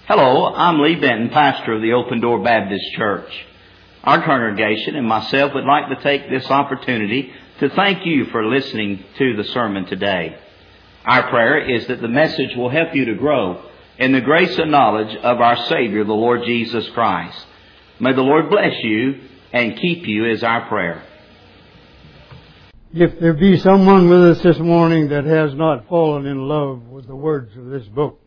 Hello, I'm Lee Benton, pastor of the Open Door Baptist Church. Our congregation and myself would like to take this opportunity to thank you for listening to the sermon today. Our prayer is that the message will help you to grow in the grace and knowledge of our Savior, the Lord Jesus Christ. May the Lord bless you and keep you is our prayer. If there be someone with us this morning that has not fallen in love with the words of this book,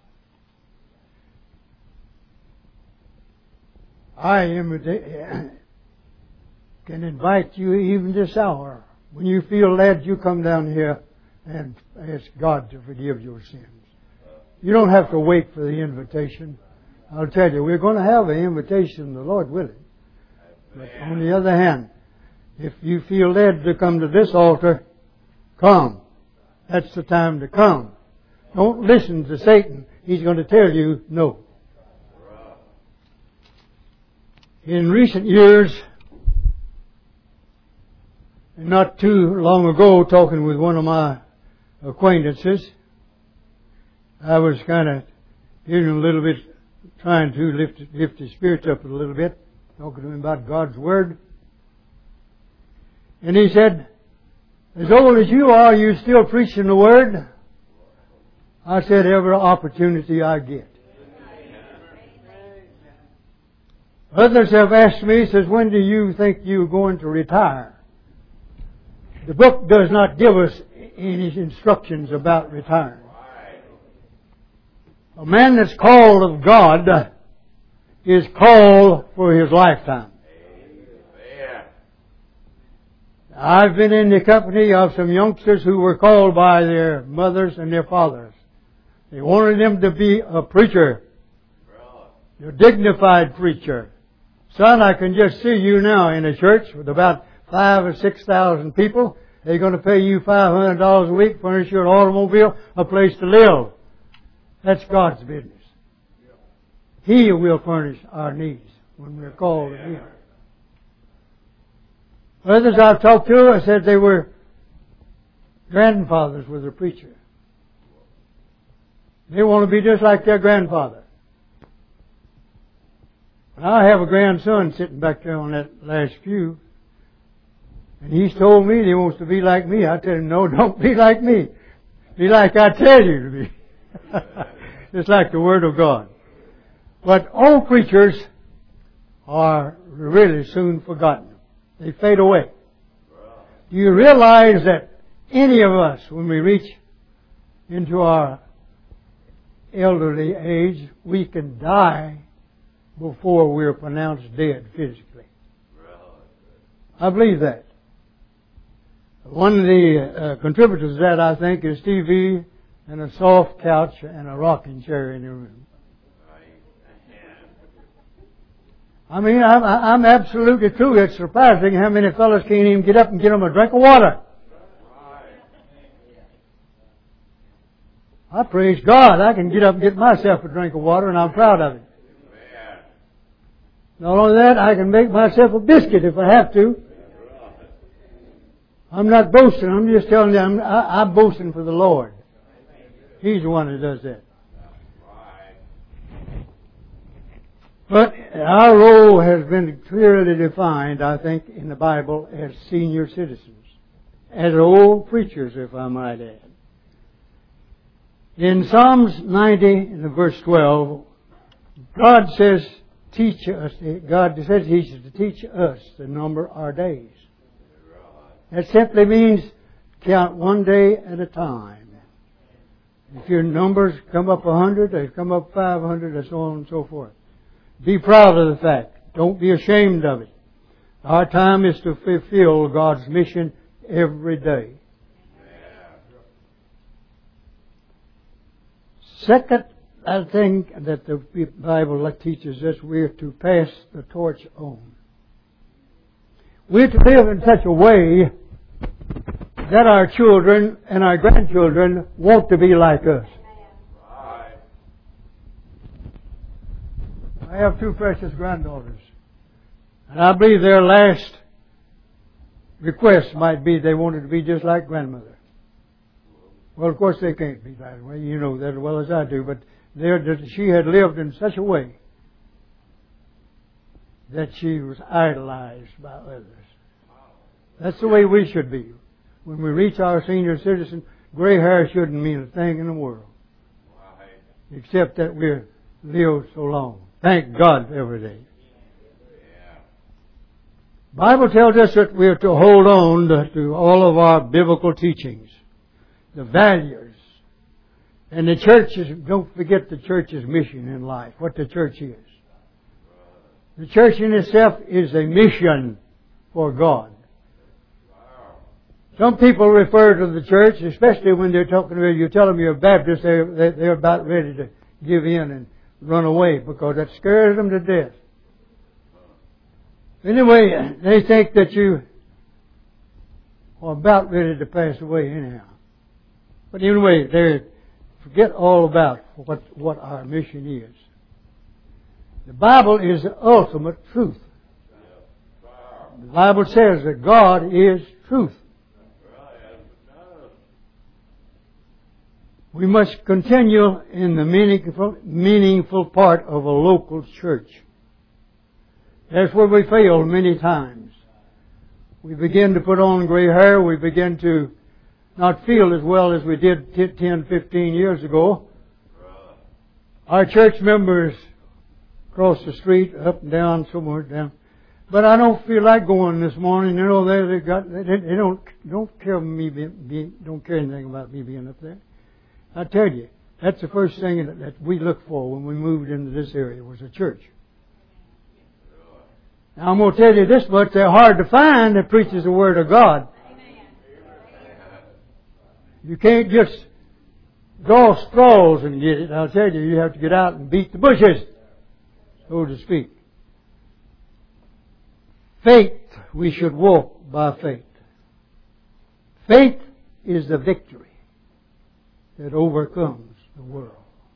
I can invite you even this hour. When you feel led, you come down here and ask God to forgive your sins. You don't have to wait for the invitation. I'll tell you, we're going to have an invitation, the Lord willing. But on the other hand, if you feel led to come to this altar, come. That's the time to come. Don't listen to Satan. He's going to tell you no. In recent years, not too long ago, talking with one of my acquaintances, I was kind of hearing a little bit, trying to lift his spirits up a little bit, talking to him about God's Word. And he said, as old as you are, you still preaching the Word? I said, every opportunity I get. Others have asked me, says, when do you think you're going to retire? The book does not give us any instructions about retiring. A man that's called of God is called for his lifetime. I've been in the company of some youngsters who were called by their mothers and their fathers. They wanted them to be a preacher, a dignified preacher. Son, I can just see you now in a church with about 5,000 or 6,000 people. They're going to pay you $500 a week, furnish you an automobile, a place to live. That's God's business. He will furnish our needs when we're called to Him. Others I've talked to, I said they were grandfathers with a preacher. They want to be just like their grandfather. I have a grandson sitting back there on that last pew. And he's told me that he wants to be like me. I tell him, no, don't be like me. Be like I tell you to be. Just like the Word of God. But all preachers are really soon forgotten. They fade away. Do you realize that any of us, when we reach into our elderly age, we can die before we're pronounced dead physically? I believe that. One of the contributors to that, I think, is TV and a soft couch and a rocking chair in the room. I mean, I'm absolutely true. It's surprising how many fellas can't even get up and get them a drink of water. I praise God. I can get up and get myself a drink of water, and I'm proud of it. Not only that, I can make myself a biscuit if I have to. I'm not boasting. I'm just telling you, I'm boasting for the Lord. He's the one who does that. But our role has been clearly defined, I think, in the Bible as senior citizens. As old preachers, if I might add. In Psalms 90, in verse 12, God says, teach us. God says He should teach us to number our days. That simply means count one day at a time. If your numbers come up 100, they come up 500, and so on and so forth. Be proud of the fact. Don't be ashamed of it. Our time is to fulfill God's mission every day. Second, I think that the Bible teaches us we're to pass the torch on. We're to live in such a way that our children and our grandchildren want to be like us. I have two precious granddaughters. And I believe their last request might be they wanted to be just like grandmother. Well, of course they can't be that way. You know that as well as I do. But that she had lived in such a way that she was idolized by others. That's the way we should be. When we reach our senior citizen, gray hair shouldn't mean a thing in the world. Except that we've lived so long. Thank God every day. The Bible tells us that we are to hold on to all of our biblical teachings, the values. And the church is, don't forget the church's mission in life, what the church is. The church in itself is a mission for God. Some people refer to the church, especially when they're talking to you, tell them you're a Baptist, they're about ready to give in and run away because that scares them to death. Anyway, they think that you are about ready to pass away anyhow. But anyway, they forget all about what our mission is. The Bible is the ultimate truth. The Bible says that God is truth. We must continue in the meaningful part of a local church. That's where we fail many times. We begin to put on gray hair. We begin to not feel as well as we did 10, 15 years ago. Our church members cross the street, up and down, somewhere down. But I don't feel like going this morning. You know, they don't care anything about me being up there. I tell you, that's the first thing that we looked for when we moved into this area was a church. Now I'm going to tell you this much, they're hard to find that preaches the Word of God. You can't just draw straws and get it. I'll tell you, you have to get out and beat the bushes, so to speak. Faith, we should walk by faith. Faith is the victory that overcomes the world.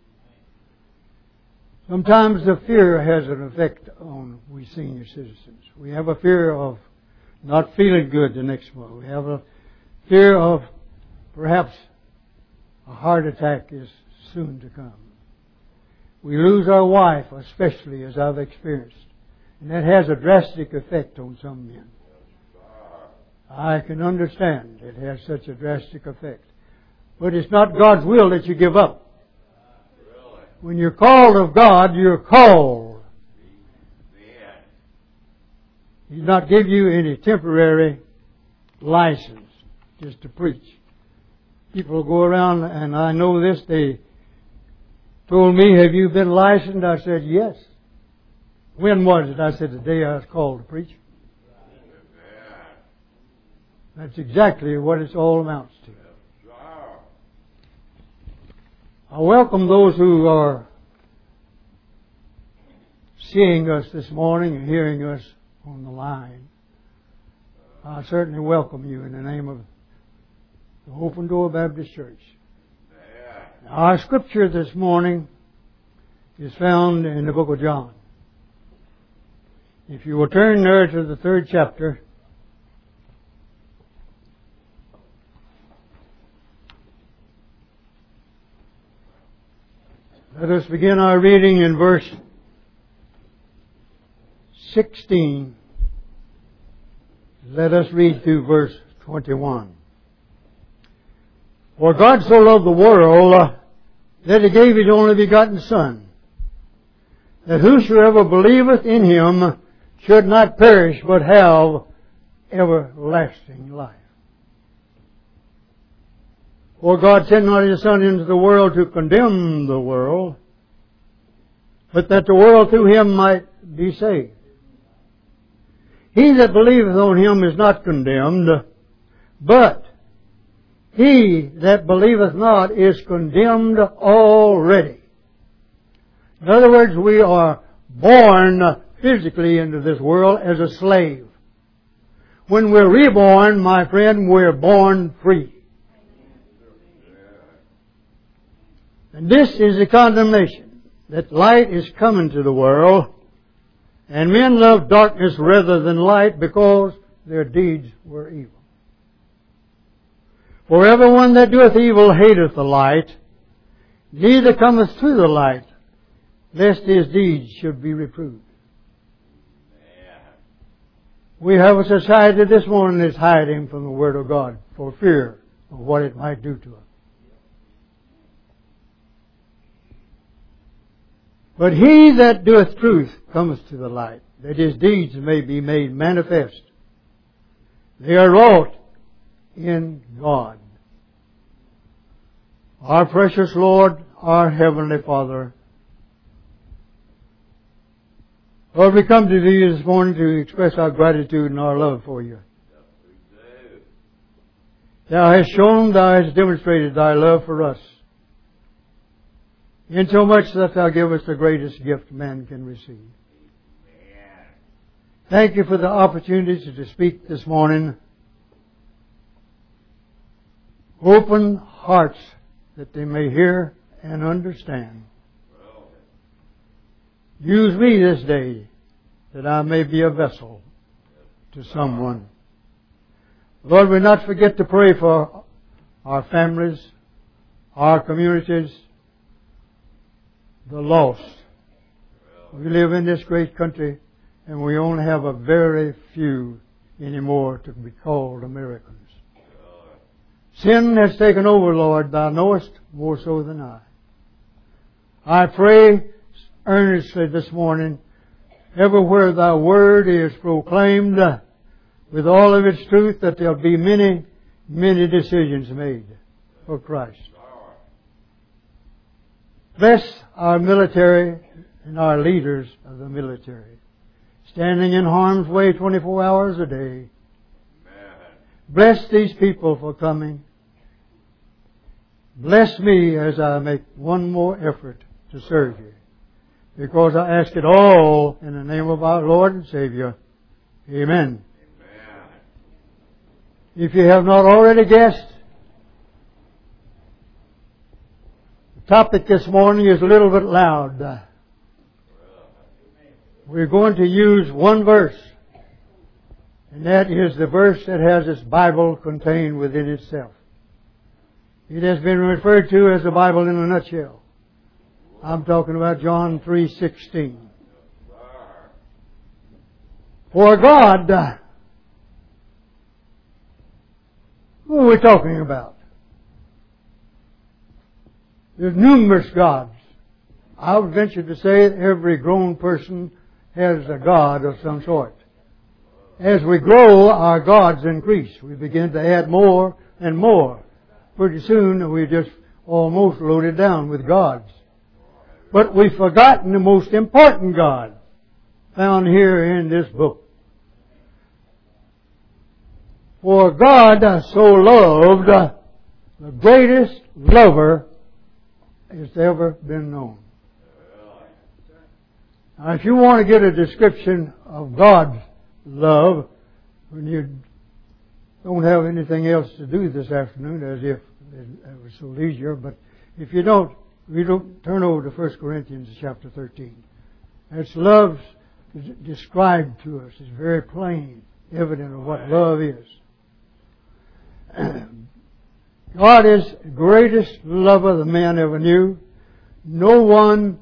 Sometimes the fear has an effect on we senior citizens. We have a fear of not feeling good the next morning. We have a fear of perhaps a heart attack is soon to come. We lose our wife, especially as I've experienced. And that has a drastic effect on some men. I can understand it has such a drastic effect. But it's not God's will that you give up. When you're called of God, you're called. He does not give you any temporary license just to preach. People go around, and I know this, they told me, have you been licensed? I said, yes. When was it? I said, the day I was called to preach. That's exactly what it all amounts to. I welcome those who are seeing us this morning and hearing us on the line. I certainly welcome you in the name of the Open Door Baptist Church. Our scripture this morning is found in the book of John. If you will turn there to the 3rd chapter. Let us begin our reading in verse 16. Let us read through verse 21. For God so loved the world that He gave His only begotten Son, that whosoever believeth in Him should not perish but have everlasting life. For God sent not His Son into the world to condemn the world, but that the world through Him might be saved. He that believeth on Him is not condemned, but he that believeth not is condemned already. In other words, we are born physically into this world as a slave. When we're reborn, my friend, we're born free. And this is the condemnation, that light is coming to the world, and men love darkness rather than light because their deeds were evil. For everyone that doeth evil hateth the light, neither cometh to the light, lest his deeds should be reproved. We have a society this morning that's hiding from the Word of God for fear of what it might do to us. But he that doeth truth cometh to the light, that his deeds may be made manifest. They are wrought in God. Our precious Lord, our Heavenly Father, Lord, we come to Thee this morning to express our gratitude and our love for You. Thou hast shown, Thou hast demonstrated Thy love for us, insomuch that Thou givest the greatest gift man can receive. Thank You for the opportunity to speak this morning. Open hearts that they may hear and understand. Use me this day that I may be a vessel to someone. Lord, we not forget to pray for our families, our communities, the lost. We live in this great country and we only have a very few anymore to be called Americans. Sin has taken over, Lord, Thou knowest more so than I. I pray earnestly this morning, everywhere Thy Word is proclaimed with all of its truth, that there'll be many, many decisions made for Christ. Bless our military and our leaders of the military, standing in harm's way 24 hours a day. Bless these people for coming. Bless me as I make one more effort to serve You. Because I ask it all in the name of our Lord and Savior. Amen. If you have not already guessed, the topic this morning is a little bit loud. We're going to use one verse. And that is the verse that has its Bible contained within itself. It has been referred to as the Bible in a nutshell. I'm talking about John 3:16. For God, who are we talking about? There's numerous gods. I would venture to say that every grown person has a god of some sort. As we grow, our gods increase. We begin to add more and more. Pretty soon, we're just almost loaded down with gods. But we've forgotten the most important God found here in this book. For God so loved, the greatest lover has ever been known. Now, if you want to get a description of God's love, when you don't have anything else to do this afternoon, as if it was so leisure, but if you don't, we don't turn over to 1 Corinthians chapter 13. It's love described to us. It's very plain, evident of what love is. God is the greatest lover the man ever knew. No one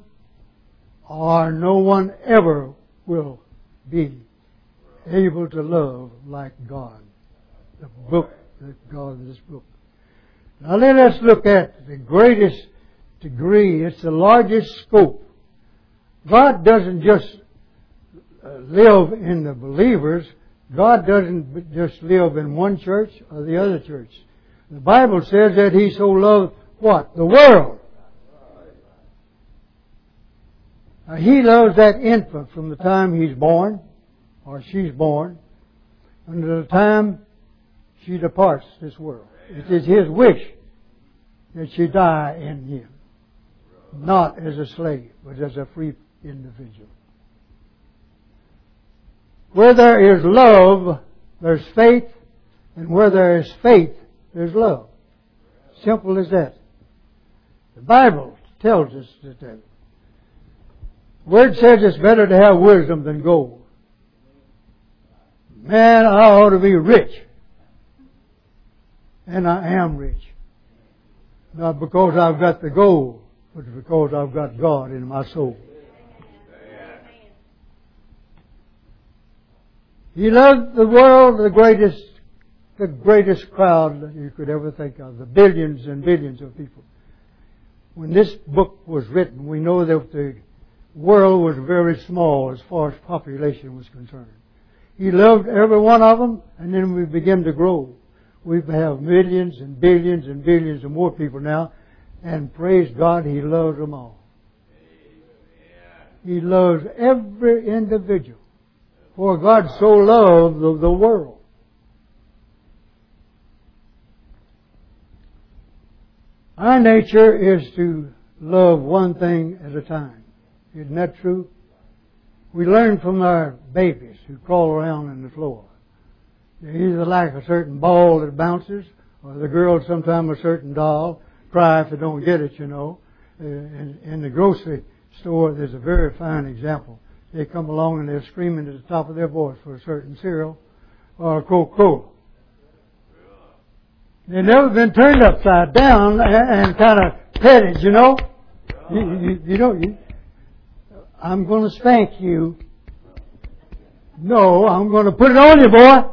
ever will be able to love like God. The book, God of this book. Now let us look at the greatest degree. It's the largest scope. God doesn't just live in the believers. God doesn't just live in one church or the other church. The Bible says that He so loved what? The world. Now, He loves that infant from the time he's born, or she's born, until the time she departs this world. It is His wish that she die in Him. Not as a slave, but as a free individual. Where there is love, there's faith, and where there is faith, there's love. Simple as that. The Bible tells us that the Word says it's better to have wisdom than gold. Man, I ought to be rich. And I am rich. Not because I've got the gold, but it's because I've got God in my soul. He loved the world, the greatest crowd that you could ever think of, the billions and billions of people. When this book was written, we know that the world was very small as far as population was concerned. He loved every one of them, and then we begin to grow. We have millions and billions and billions of more people now, and praise God, He loves them all. He loves every individual. For God so loved the world. Our nature is to love one thing at a time. Isn't that true? We learn from our babies who crawl around on the floor. They either like a certain ball that bounces, or the girls sometimes a certain doll, cry if they don't get it, you know. In the grocery store, there's a very fine example. They come along and they're screaming at the top of their voice for a certain cereal or a Coca-Cola. They've never been turned upside down and kind of petted, you know. I'm going to spank you. No, I'm going to put it on you, boy.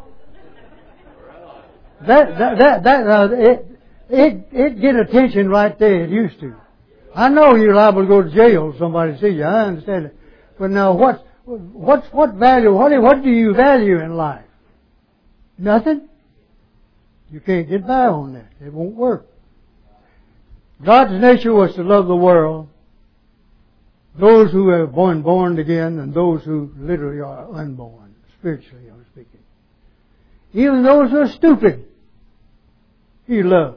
It get attention right there. It used to. I know you're liable to go to jail if somebody sees you. I understand it. But now what value, what do you value in life? Nothing? You can't get by on that. It won't work. God's nature was to love the world, those who have been born again and those who literally are unborn, spiritually I'm speaking. Even those who are stupid, He loves.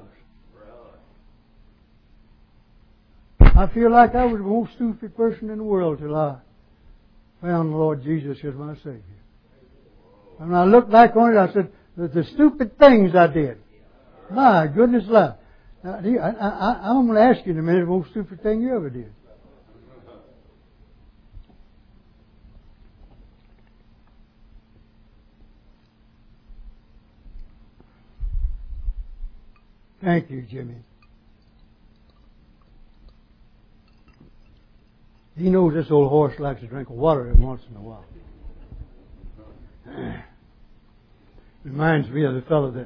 I feel like I was the most stupid person in the world till I found the Lord Jesus as my Savior. And when I look back on it, I said, the stupid things I did. My goodness alive. Now, I'm going to ask you in a minute the most stupid thing you ever did. Thank you, Jimmy. He knows this old horse likes to drink water every once in a while. Reminds me of the fellow that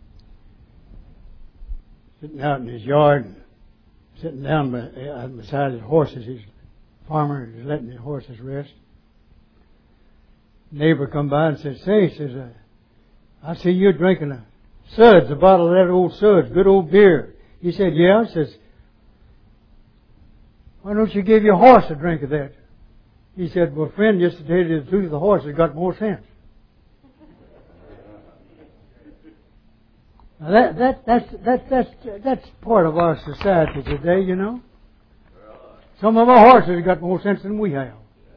sitting out in his yard and sitting down beside his horses. He's a farmer and he's letting his horses rest. Neighbor come by and says, "Say," says, "I see you're drinking a Suds, a bottle of that old Suds, good old beer." He said, "Yeah." He says, "Why don't you give your horse a drink of that?" He said, "Well, friend, just to tell you the truth, the horse has got more sense." Now that's part of our society today, you know. Some of our horses have got more sense than we have.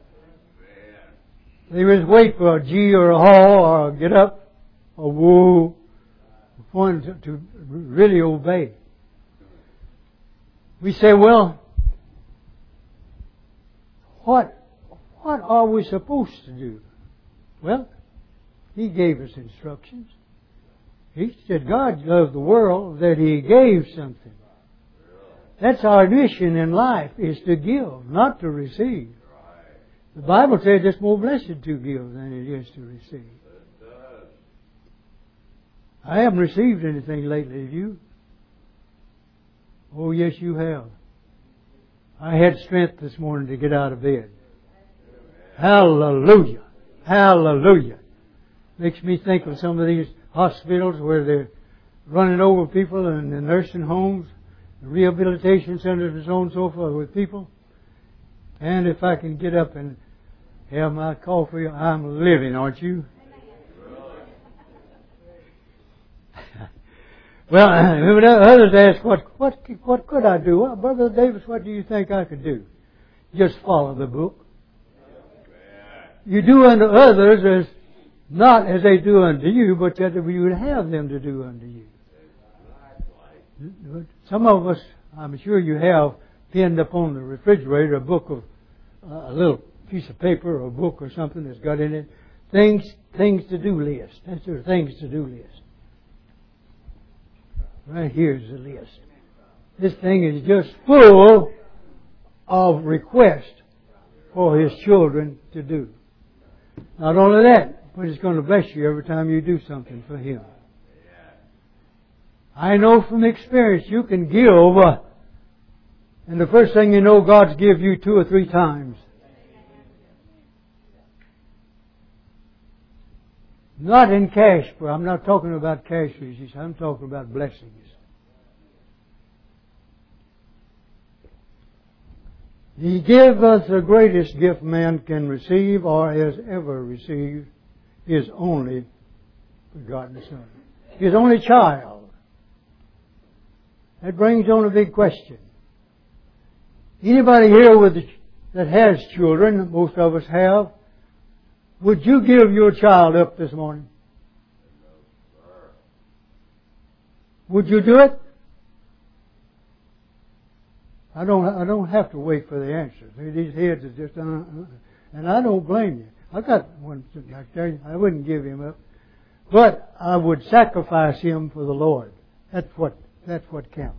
They just wait for a G or a haw or a get up or woo for one to really obey. We say, well, what are we supposed to do? Well, He gave us instructions. He said God loved the world that He gave something. That's our mission in life, is to give, not to receive. The Bible says it's more blessed to give than it is to receive. I haven't received anything lately, have you? Oh, yes, you have. I had strength this morning to get out of bed. Hallelujah. Hallelujah. Makes me think of some of these hospitals where they're running over people and the nursing homes, the rehabilitation centers and so on and so forth with people. And if I can get up and have my coffee, I'm living, aren't you? Well, others ask, what could I do? Well, Brother Davis, what do you think I could do? Just follow the book. You do unto others as not as they do unto you, but that you would have them to do unto you. Some of us, I'm sure you have, pinned up on the refrigerator a book of a little piece of paper or a book or something that's got in it things to do list. That's your things to do list. Right here's the list. This thing is just full of request for His children to do. Not only that, but He's going to bless you every time you do something for Him. I know from experience you can give, and the first thing you know, God's give you 2 or 3 times. Not in cash, but I'm not talking about cash receipts. I'm talking about blessings. He gave us the greatest gift man can receive or has ever received, His only begotten Son. His only child. That brings on a big question. Anybody here that has children, most of us have, would you give your child up this morning? Would you do it? I don't have to wait for the answer. These heads are just and I don't blame you. I got one sitting back there. I wouldn't give him up, but I would sacrifice him for the Lord. That's what counts.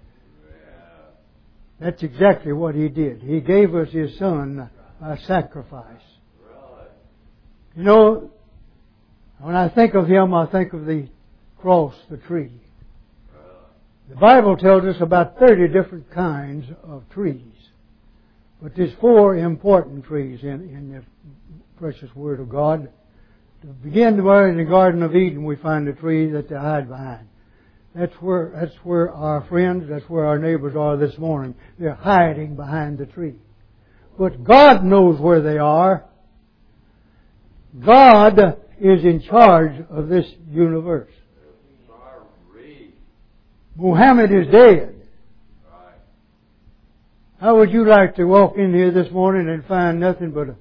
That's exactly what He did. He gave us His Son by sacrifice. You know, when I think of Him, I think of the cross, the tree. The Bible tells us about 30 different kinds of trees. But there's 4 important trees in the precious Word of God. To begin in the Garden of Eden, we find the tree that they hide behind. That's where our friends, that's where our neighbors are this morning. They're hiding behind the tree. But God knows where they are. God is in charge of this universe. Muhammad is dead. How would you like to walk in here this morning and find nothing but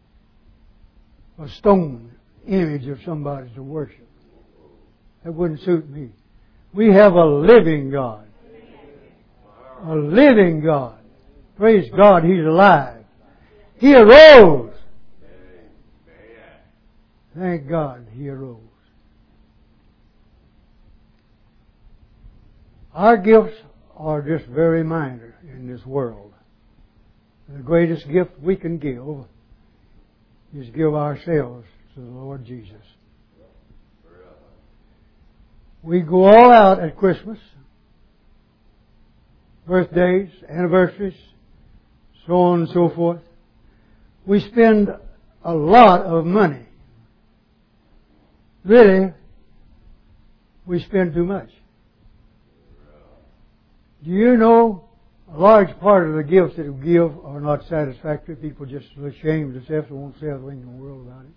a stone image of somebody to worship? That wouldn't suit me. We have a living God. A living God. Praise God, He's alive. He arose. Thank God He arose. Our gifts are just very minor in this world. The greatest gift we can give is give ourselves to the Lord Jesus. We go all out at Christmas, birthdays, anniversaries, so on and so forth. We spend a lot of money. Really, we spend too much. Do you know a large part of the gifts that we give are not satisfactory? People just are ashamed of themselves and won't say a thing in the world about it.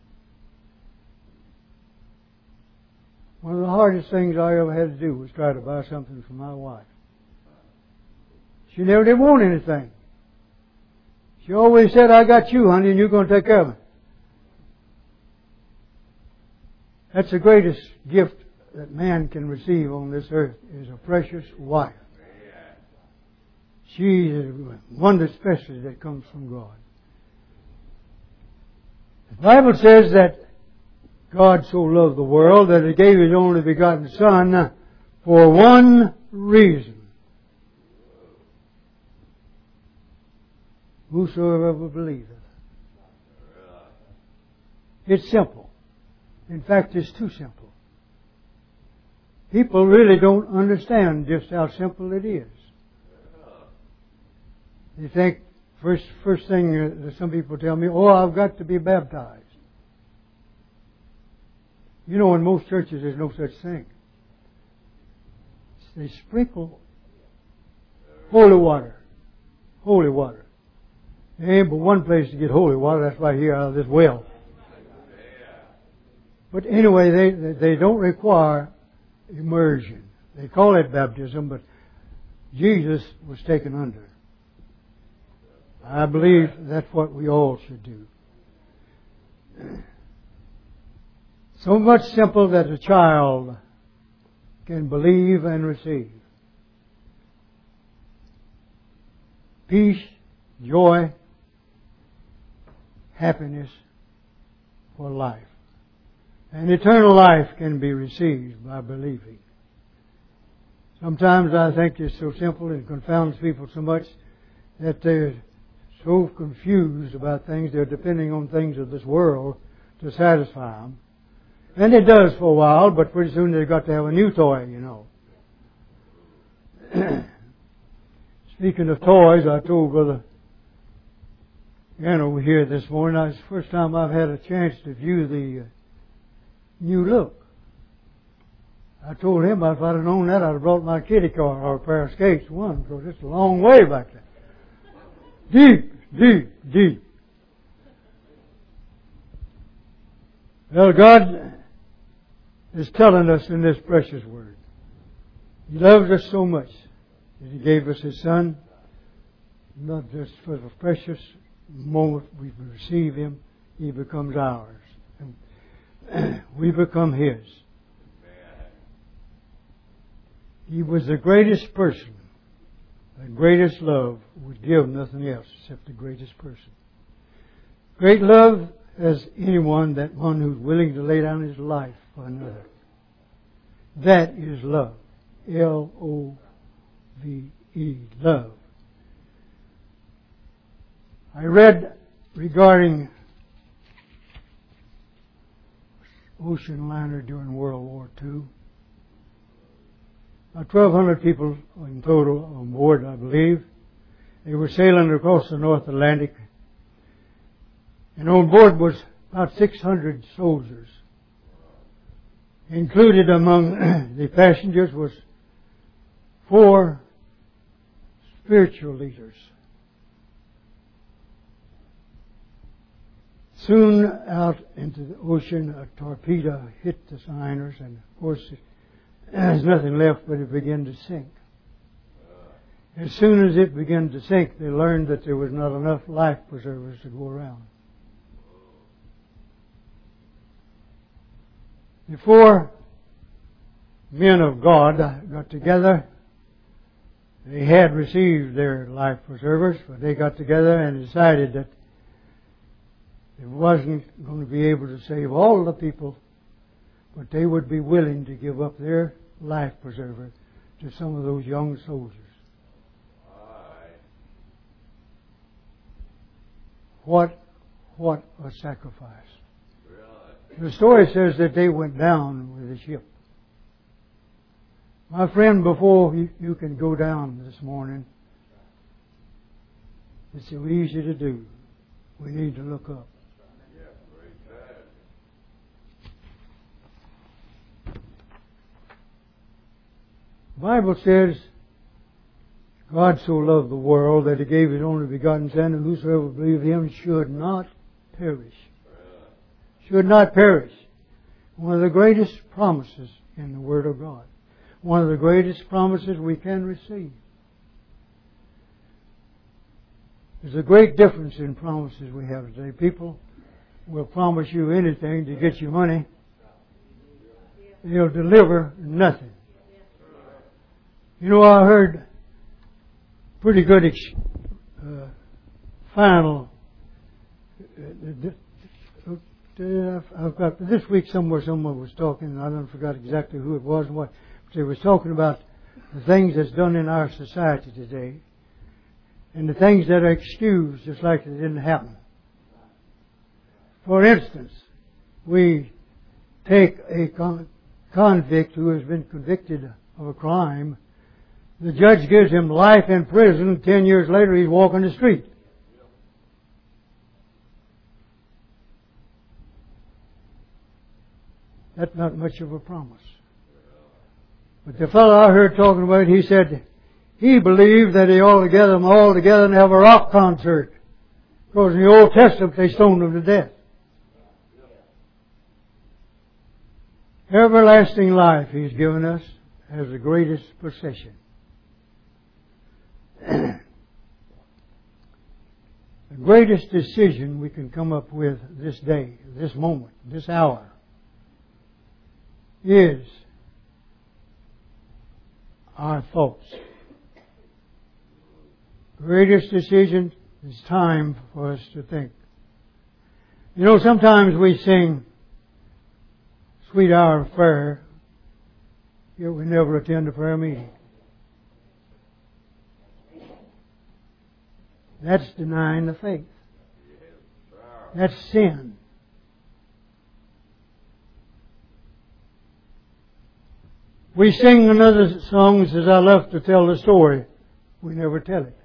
One of the hardest things I ever had to do was try to buy something for my wife. She never did want anything. She always said, I got you, honey, and you're going to take care of it. That's the greatest gift that man can receive on this earth, is a precious wife. She is one especially that comes from God. The Bible says that God so loved the world that He gave His only begotten Son for one reason. Whosoever believeth. It's simple. In fact, it's too simple. People really don't understand just how simple it is. They think, first thing some people tell me, oh, I've got to be baptized. You know, in most churches there's no such thing. They sprinkle holy water. Holy water. There ain't but one place to get holy water, that's right here out of this well. But anyway, they don't require immersion. They call it baptism, but Jesus was taken under. I believe that's what we all should do. So much simple that a child can believe and receive. Peace, joy, happiness for life. And eternal life can be received by believing. Sometimes I think it's so simple and confounds people so much that they're so confused about things. They're depending on things of this world to satisfy them. And it does for a while, but pretty soon they've got to have a new toy, you know. Speaking of toys, I told Brother Ian over here this morning, it's the first time I've had a chance to view the new look. I told him if I'd have known that, I'd have brought my kiddie car or a pair of skates, one, because it's a long way back there. Deep, deep, deep. Well, God is telling us in this precious word. He loves us so much that He gave us His Son, not just for the precious moment we receive Him, He becomes ours. And we become His. He was the greatest person. The greatest love would give nothing else except the greatest person. Great love as anyone, that one who's willing to lay down his life for another. That is love. L-O-V-E, love. I read regarding ocean liner during World War II. About 1,200 people in total on board, I believe. They were sailing across the North Atlantic. And on board was about 600 soldiers. Included among the passengers was 4 spiritual leaders. Soon out into the ocean, a torpedo hit the liners, and of course there's nothing left but it began to sink. As soon as it began to sink, they learned that there was not enough life preservers to go around. The 4 men of God got together. They had received their life preservers, but they got together and decided that it wasn't going to be able to save all the people, but they would be willing to give up their life preserver to some of those young soldiers. What a sacrifice. The story says that they went down with the ship. My friend, before you can go down this morning, it's so easy to do. We need to look up. The Bible says, God so loved the world that He gave His only begotten Son, and whosoever believeth Him should not perish. Should not perish. One of the greatest promises in the Word of God. One of the greatest promises we can receive. There's a great difference in promises we have today. People will promise you anything to get you money. They'll deliver nothing. You know, I heard pretty good final. I've got this week somewhere. Someone was talking, and I don't forgot exactly who it was and what. But they was talking about the things that's done in our society today, and the things that are excused just like it didn't happen. For instance, we take a convict who has been convicted of a crime. The judge gives him life in prison. 10 years later, he's walking the street. That's not much of a promise. But the fellow I heard talking about, he said he believed that he ought to get them all together and have a rock concert. Because in the Old Testament, they stoned them to death. Everlasting life He's given us as the greatest possession. The greatest decision we can come up with this day, this moment, this hour, is our thoughts. Greatest decision is time for us to think. You know, sometimes we sing Sweet Hour of Prayer, yet we never attend a prayer meeting. That's denying the faith. That's sin. We sing another song that says, I love to tell the story. We never tell it.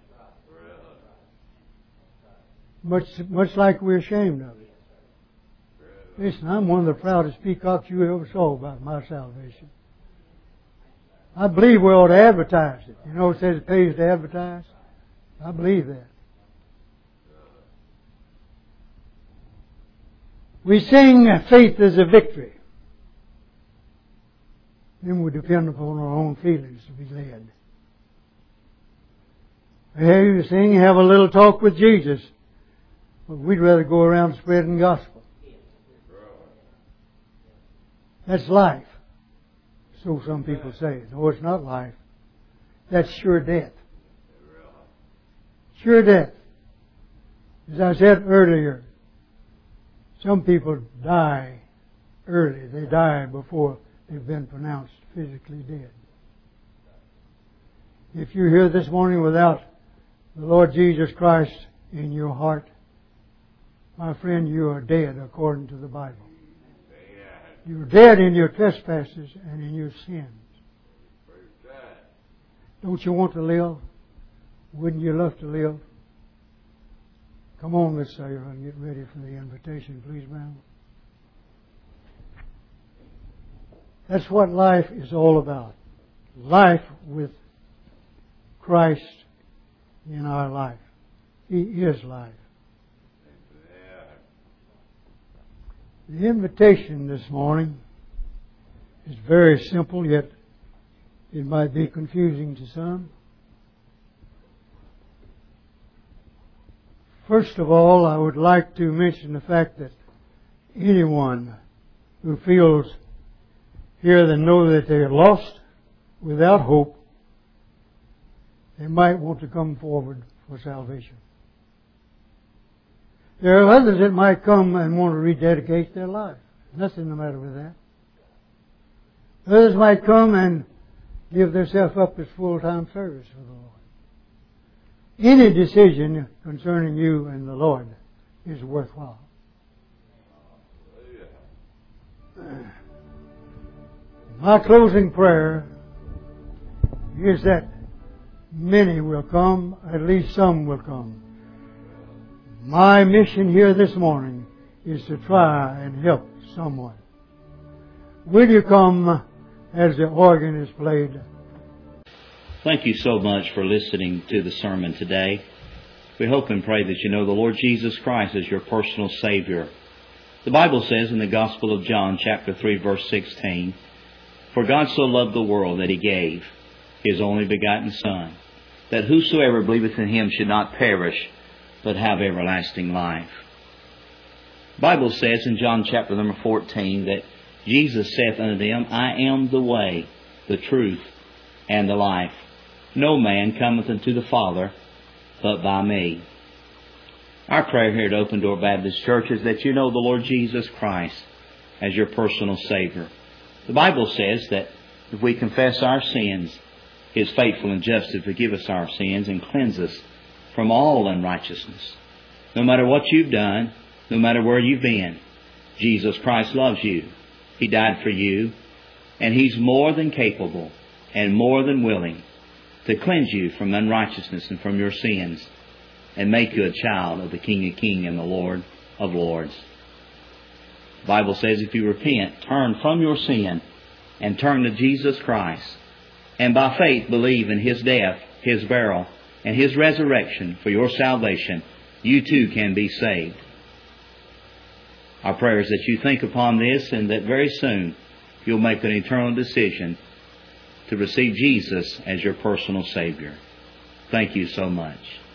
Much like we're ashamed of it. Listen, I'm one of the proudest peacocks you ever saw about my salvation. I believe we ought to advertise it. You know, it says it pays to advertise. I believe that. We sing faith is a victory. Then we depend upon our own feelings to be led. Hey, you sing, have a little talk with Jesus. But we'd rather go around spreading the gospel. That's life. So some people say. No, it's not life. That's sure death. Sure death. As I said earlier, some people die early. They die before they've been pronounced physically dead. If you're here this morning without the Lord Jesus Christ in your heart, my friend, you are dead according to the Bible. You're dead in your trespasses and in your sins. Don't you want to live? Wouldn't you love to live? Come on, Miss Sayer, and get ready for the invitation, please, ma'am. That's what life is all about. Life with Christ in our life. He is life. The invitation this morning is very simple, yet it might be confusing to some. First of all, I would like to mention the fact that anyone who feels here that know that they are lost, without hope, they might want to come forward for salvation. There are others that might come and want to rededicate their life. Nothing the matter with that. Others might come and give themselves up as full-time service for the Lord. Any decision concerning you and the Lord is worthwhile. My closing prayer is that many will come, at least some will come. My mission here this morning is to try and help someone. Will you come as the organ is played? Thank you so much for listening to the sermon today. We hope and pray that you know the Lord Jesus Christ as your personal Savior. The Bible says in the Gospel of John, chapter 3, verse 16, For God so loved the world that He gave His only begotten Son, that whosoever believeth in Him should not perish, but have everlasting life. The Bible says in John chapter number 14 that Jesus saith unto them, I am the way, the truth, and the life. No man cometh unto the Father but by me. Our prayer here at Open Door Baptist Church is that you know the Lord Jesus Christ as your personal Savior. The Bible says that if we confess our sins, He is faithful and just to forgive us our sins and cleanse us from all unrighteousness. No matter what you've done, no matter where you've been, Jesus Christ loves you. He died for you, and He's more than capable and more than willing to cleanse you from unrighteousness and from your sins and make you a child of the King of Kings and the Lord of Lords. The Bible says if you repent, turn from your sin and turn to Jesus Christ, and by faith believe in His death, His burial, and His resurrection for your salvation, you too can be saved. Our prayer is that you think upon this and that very soon you'll make an eternal decision to receive Jesus as your personal Savior. Thank you so much.